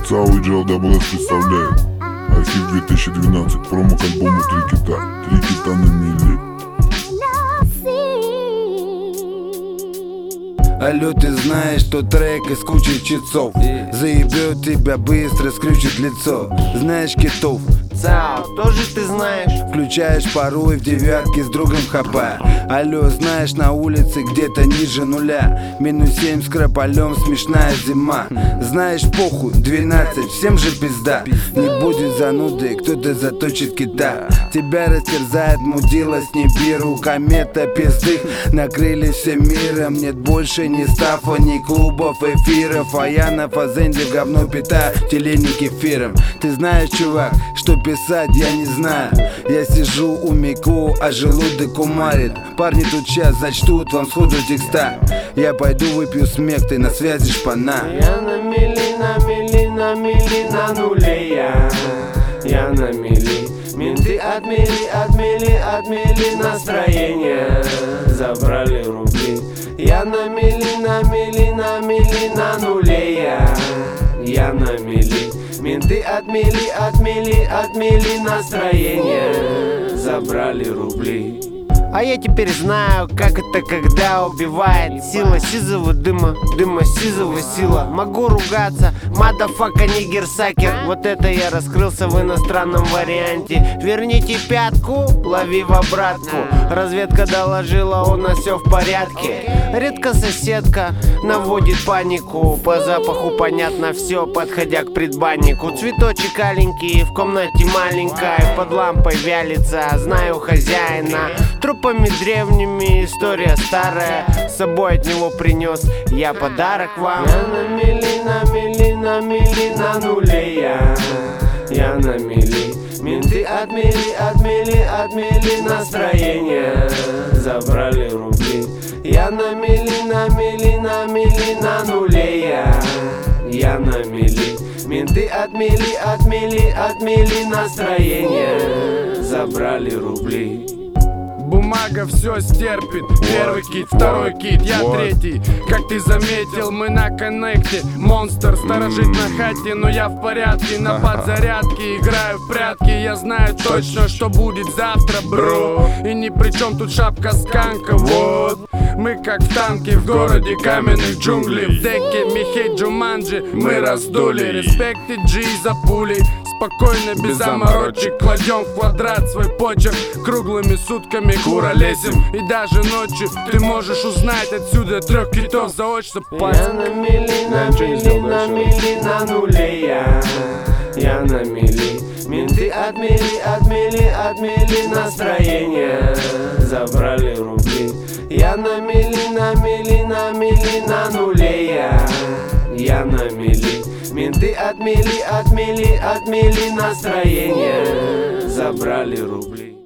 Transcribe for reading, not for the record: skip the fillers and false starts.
ЦАО и JLSS представляет архив 2012, промо к альбому «Три кита». «Три кита» на мели. Алло, ты знаешь, что трек из кучи читцов заебет тебя быстро, скрючит лицо. Знаешь китов? ЦАО, тоже ты знаешь. Включаешь порой в девятке с другом хапа. Алло, знаешь, на улице где-то ниже нуля -7 с крополем, смешная зима. Знаешь, похуй, 12, всем же пизда. Не будет зануды, кто-то заточит кита. Тебя растерзает мудила с Нибиру. Комета пизды накрыли всем миром. Нет больше ни стафа, ни клубов, эфиров. А я на фазенде говно питаю, телени кефиром. Ты знаешь, чувак, что писать я не знаю. Я сижу у Мику, а желудок умарит. Парни тут час зачтут вам сходу текста. Я пойду выпью смех, ты на связи шпана. Я на мели, на мели, на мели, на нуле я на мели. Менты отмели, отмели, отмели настроение. Забрали рубли. Я на мели, на мели, на мели, на нуле я на мели. Менты отмели, отмели, отмели настроение. Забрали рубли. А я теперь знаю, как это, когда убивает сила сизого дыма, дыма сизого сила. Могу ругаться, мадафака нигерсакер. Вот это я раскрылся в иностранном варианте. Верните пятку, лови в обратку. Разведка доложила, у нас все в порядке. Редко соседка наводит панику. По запаху понятно все, подходя к предбаннику. Цветочек аленький, в комнате маленькой, под лампой вялится, знаю хозяина. Трупами древними, история старая, с собой от него принес я подарок вам. Я на мели, на мели, на мели, на нуле я на мели. Менты отмели, отмели, отмели настроение. Забрали рубли. Я на мели, на мели, на мели, на нуле я на мели. Менты отмели, отмели, отмели настроение. Забрали рубли. Бумага все стерпит. Первый кит, второй кит, я третий. Как ты заметил, мы на коннекте. Монстр сторожит на хате, но я в порядке. На подзарядке играю в прятки. Я знаю точно, что будет завтра, бро. И ни при чем тут шапка сканка, вот. Мы как в танке в городе каменных джунглей. В деке Михей Джуманджи мы раздули. Респекты G за пули. Спокойно, без заморочек, кладем в квадрат свой почерк. Круглыми сутками куролесим. И даже ночью ты можешь узнать отсюда 3 китов заочно. Я на мели, на мели, на мели, на нуле я на мели. Менты отмели, отмели, отмели настроение. Забрали рубли. Я на мели, на мели, на мели, на нуле я на мели. Менты отмели, отмели, отмели настроение. Забрали рубли.